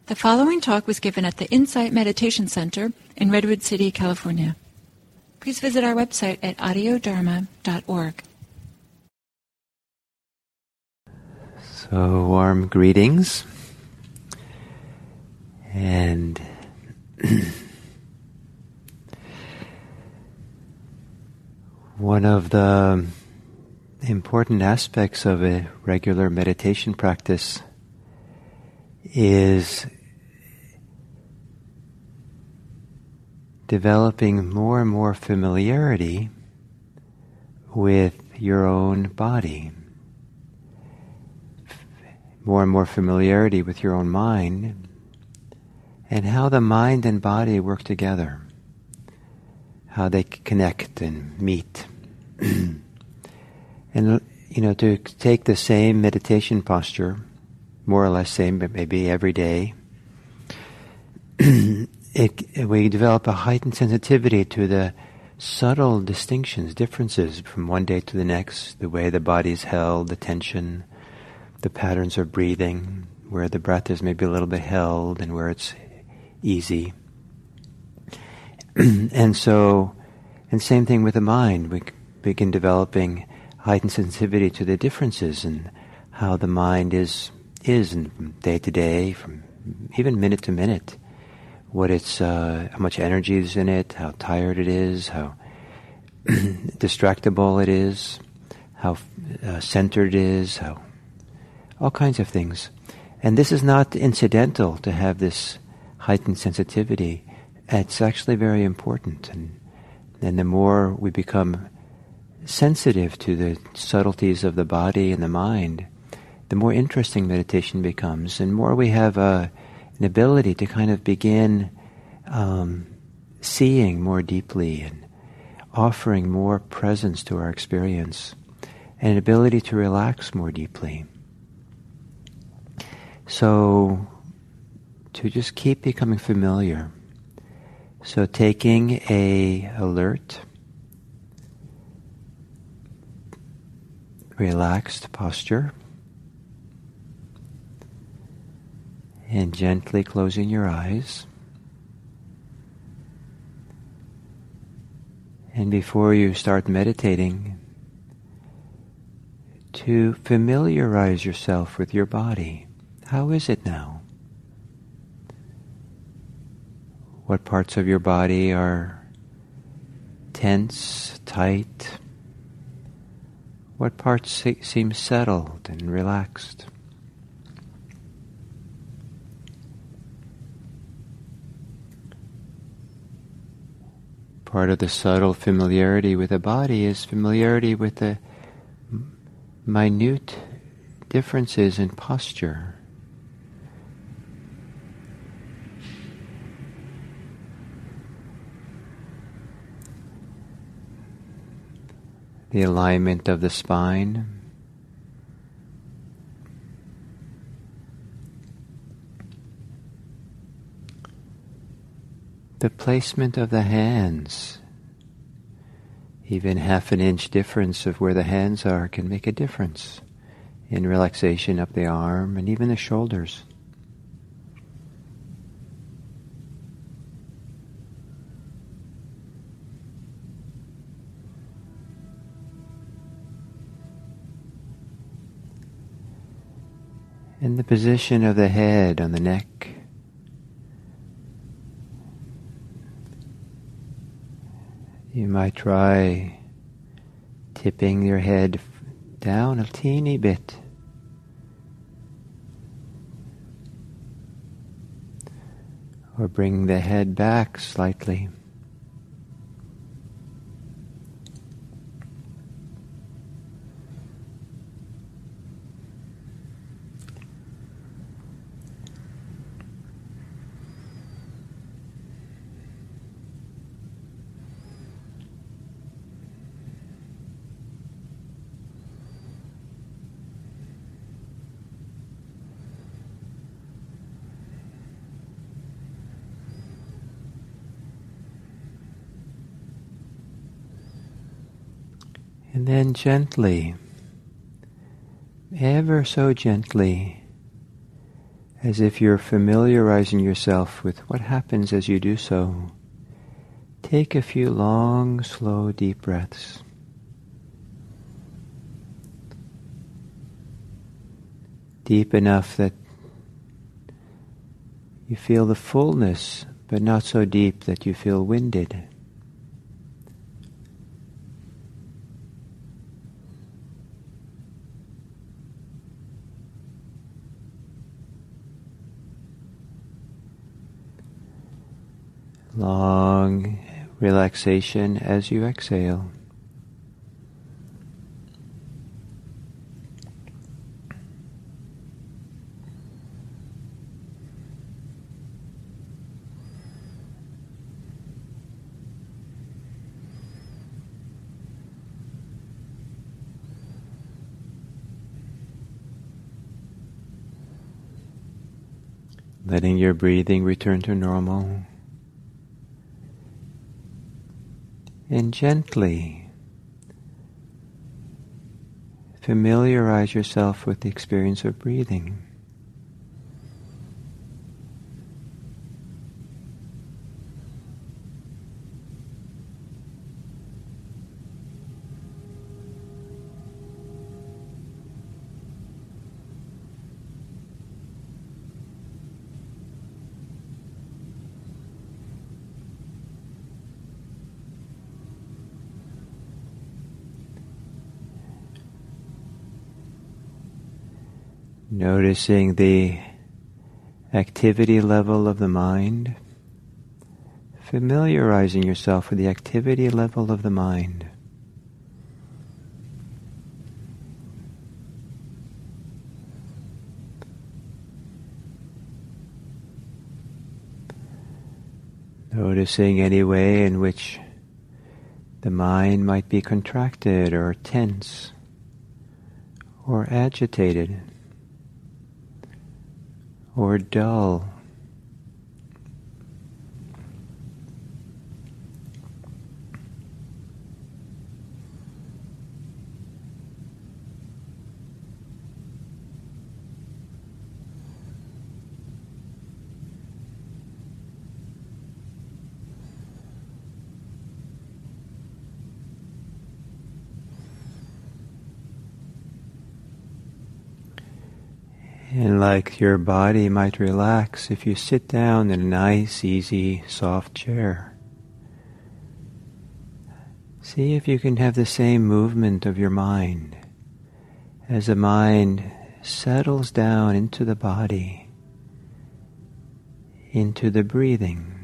The following talk was given at the Insight Meditation Center in Redwood City, California. Please visit our website at audiodharma.org. So, warm greetings. And one of the important aspects of a regular meditation practice is developing more and more familiarity with your own body, more and more familiarity with your own mind, and how the mind and body work together, how they connect and meet. And, to take the same meditation posture, more or less same, but maybe every day, we develop a heightened sensitivity to the subtle distinctions, differences from one day to the next, the way the body is held, the tension, the patterns of breathing, where the breath is maybe a little bit held and where it's easy. And same thing with the mind. We begin developing heightened sensitivity to the differences and how the mind is from day to day, from even minute to minute. What it's, how much energy is in it, how tired it is, how distractible it is, how centered it is, how all kinds of things. And this is not incidental to have this heightened sensitivity. It's actually very important. And the more we become sensitive to the subtleties of the body and the mind, the more interesting meditation becomes, and more we have an ability to kind of begin seeing more deeply and offering more presence to our experience, and an ability to relax more deeply. So, to just keep becoming familiar. So taking a alert, relaxed posture, and gently closing your eyes. And before you start meditating, to familiarize yourself with your body. How is it now? What parts of your body are tense, tight? What parts seem settled and relaxed? Part of the subtle familiarity with the body is familiarity with the minute differences in posture. The alignment of the spine, the placement of the hands. Even half an inch difference of where the hands are can make a difference in relaxation up the arm and even the shoulders. And the position of the head on the neck. You might try tipping your head down a teeny bit. Or bring the head back slightly. And then gently, ever so gently, as if you're familiarizing yourself with what happens as you do so. Take a few long, slow, deep breaths. Deep enough that you feel the fullness, but not so deep that you feel winded. Long relaxation as you exhale. Letting your breathing return to normal. And gently familiarize yourself with the experience of breathing. Noticing the activity level of the mind, familiarizing yourself with the activity level of the mind. Noticing any way in which the mind might be contracted or tense or agitated or dull. And like your body might relax if you sit down in a nice, easy, soft chair. See if you can have the same movement of your mind as the mind settles down into the body, into the breathing.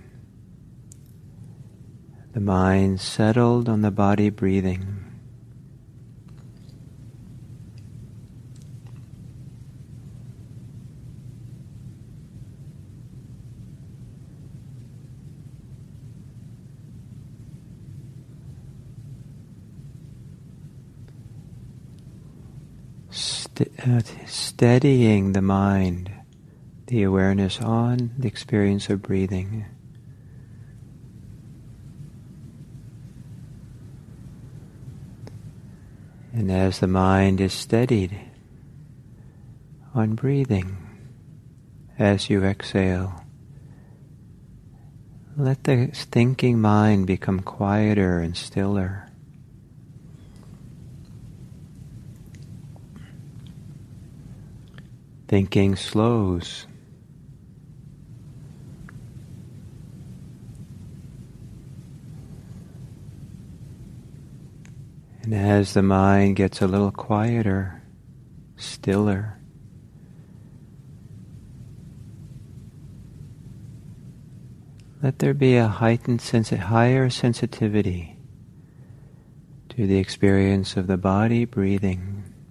The mind settled on the body breathing. Steadying the mind, the awareness on the experience of breathing. And as the mind is steadied on breathing, as you exhale, let the thinking mind become quieter and stiller. Thinking slows. And as the mind gets a little quieter, stiller, let there be a heightened higher sensitivity to the experience of the body breathing.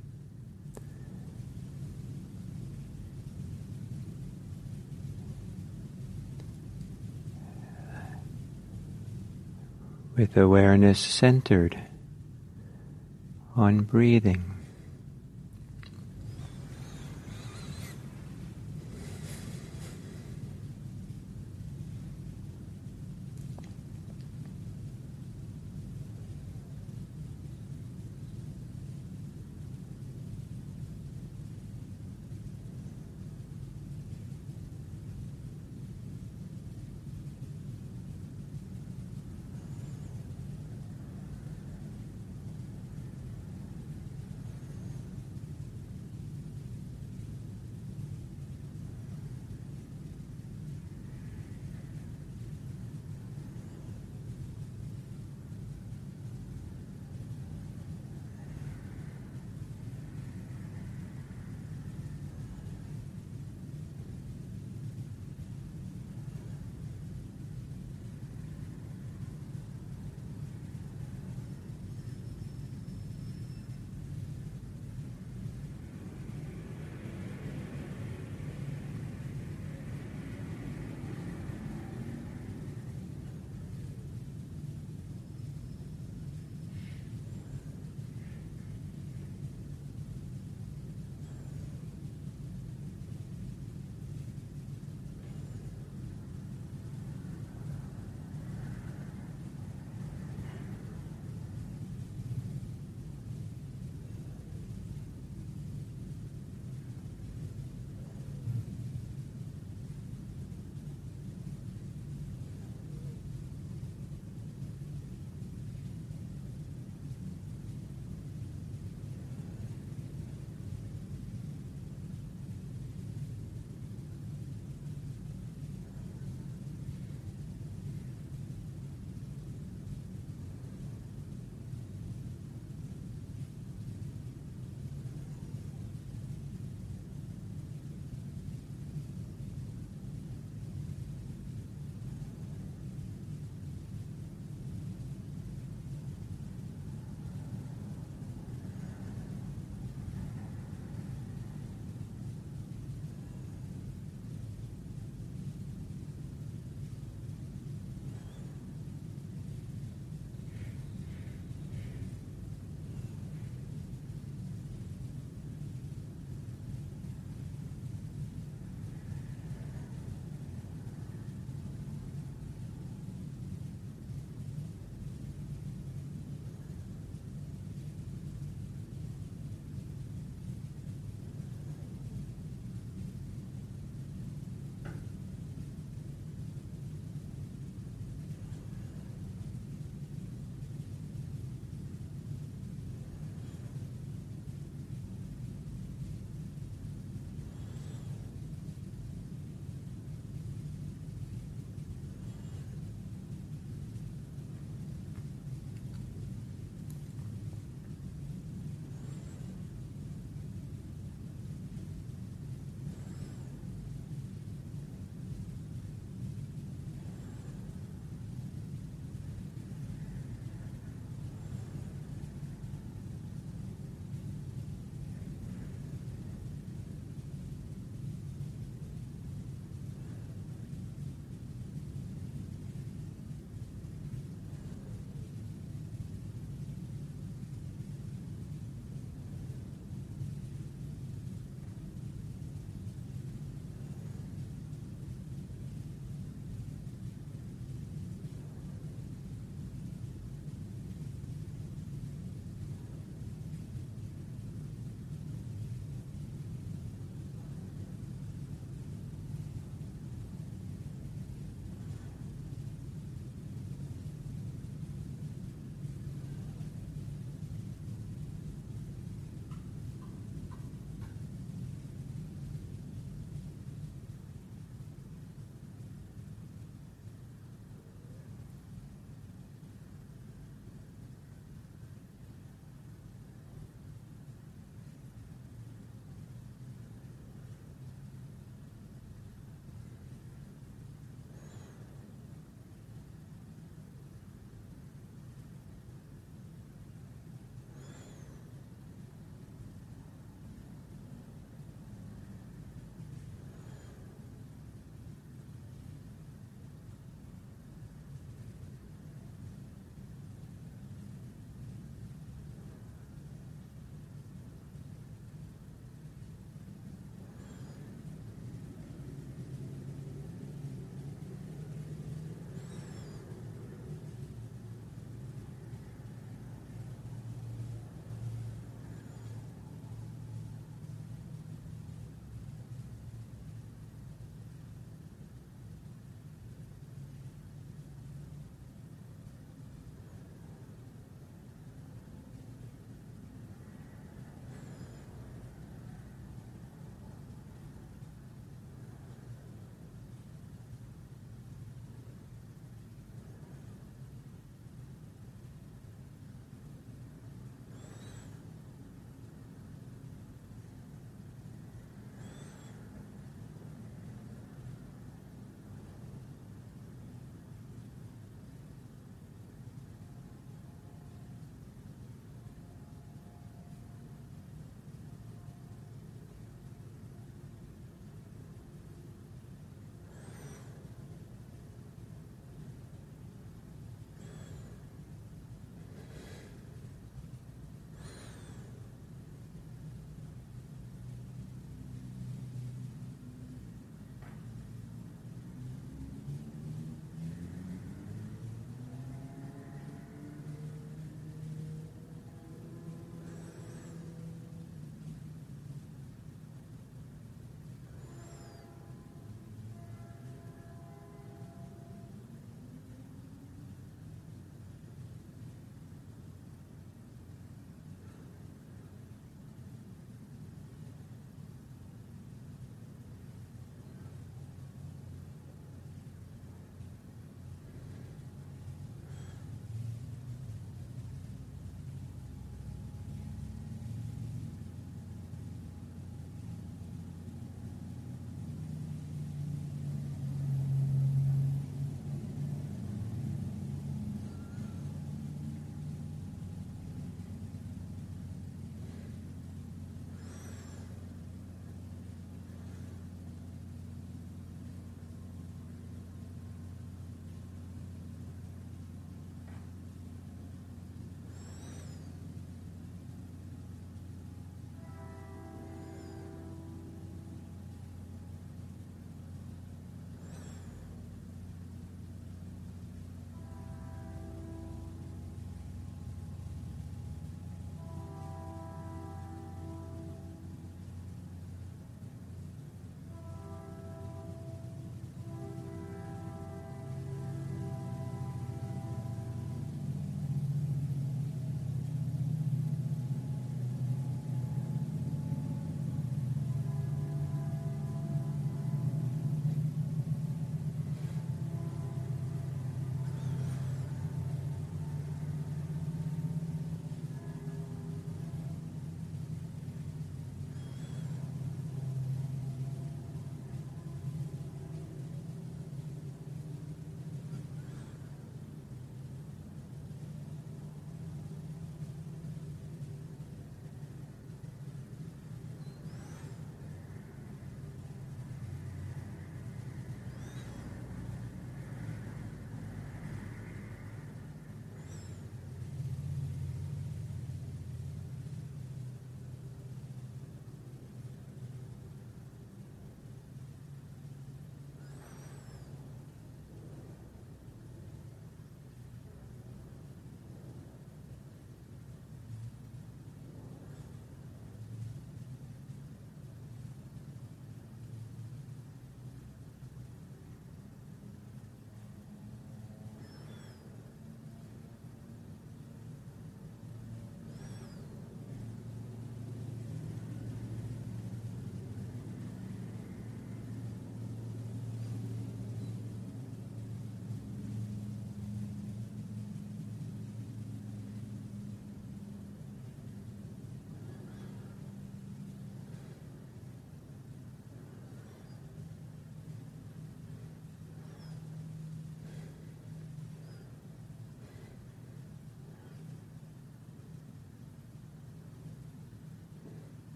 With awareness centered on breathing.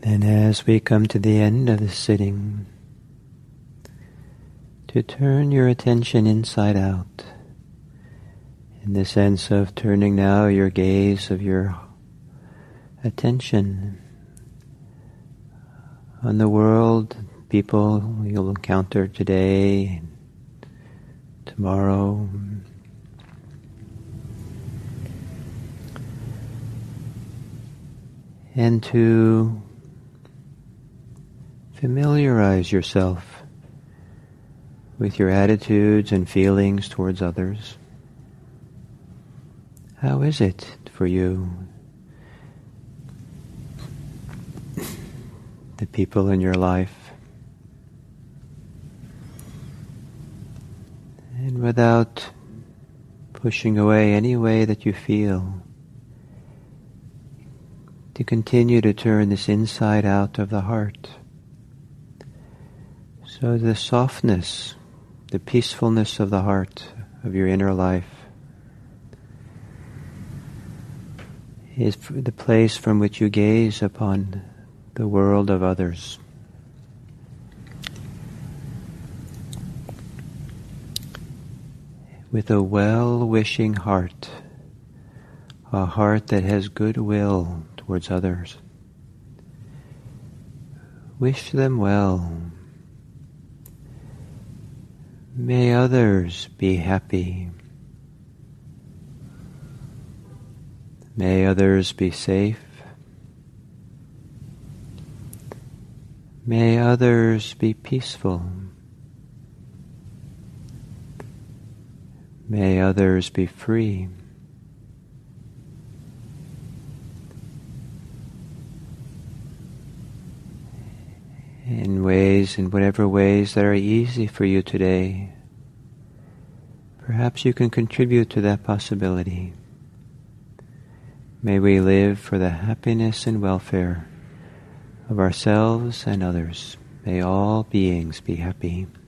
And as we come to the end of the sitting, to turn your attention inside out, in the sense of turning now your gaze of your attention on the world, people you'll encounter today, tomorrow, and to familiarize yourself with your attitudes and feelings towards others. How is it for you? The people in your life. And without pushing away any way that you feel, to continue to turn this inside out of the heart. So the softness, the peacefulness of the heart of your inner life is the place from which you gaze upon the world of others. With a well-wishing heart, a heart that has goodwill towards others. Wish them well. May others be happy. May others be safe. May others be peaceful. May others be free. In whatever ways that are easy for you today, perhaps you can contribute to that possibility. May we live for the happiness and welfare of ourselves and others. May all beings be happy.